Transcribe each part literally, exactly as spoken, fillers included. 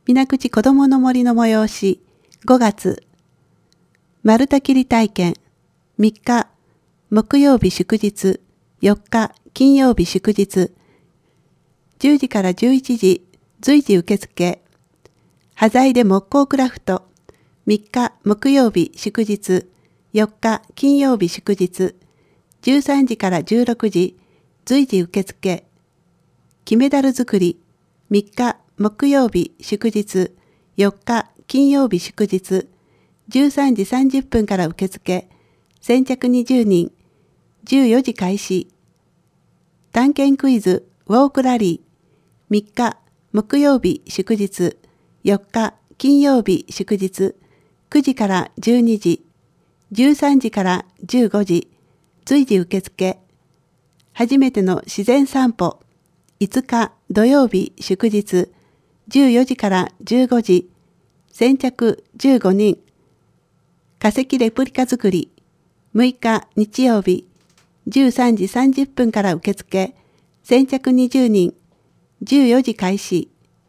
水口こどもの森の催しごがつ丸太切り体験みっか木曜日祝日よっか金曜日祝日じゅうじからじゅういちじ随時受付端材で木工クラフトみっか木曜日祝日よっか金曜日祝日じゅうさんじからじゅうろくじ随時受付金メダル作りみっか木曜日祝日よっか金曜日祝日じゅうさんじさんじゅっぷんから受付先着にじゅうにんじゅうよじ開始探検クイズウォークラリーみっか木曜日祝日よっか金曜日祝日くじからじゅうにじじゅうさんじからじゅうごじ随時受付初めての自然散歩いつか土曜日祝日じゅうよじからじゅうごじ先着じゅうごにん化石レプリカ作りむいか日曜日じゅうさんじさんじゅっぷんから受付先着にじゅうにんじゅうよじ開始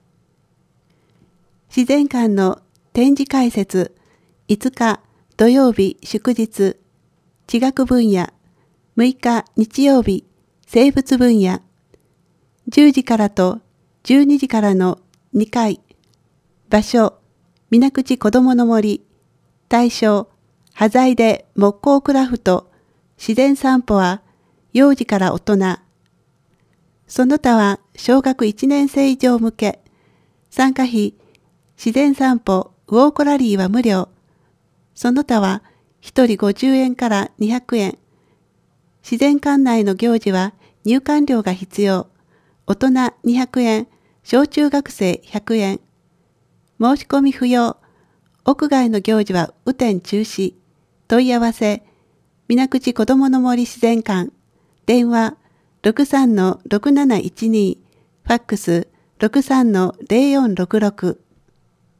自然館の展示解説いつか土曜日祝日地学分野むいか日曜日生物分野じゅうじからとじゅうにじからのにかい場所水口こどもの森対象端材で木工クラフト自然散歩は幼児から大人その他は小学いちねん生以上向け参加費自然散歩ウォークラリーは無料その他はひとりごじゅうえんからにひゃくえん自然館内の行事は入館料が必要大人にひゃくえん小中学生ひゃくえん申し込み不要屋外の行事は雨天中止問い合わせ水口こどもの森自然館電話 ろくさんのろくなないちに ファックス ろくさんのぜろよんろくろく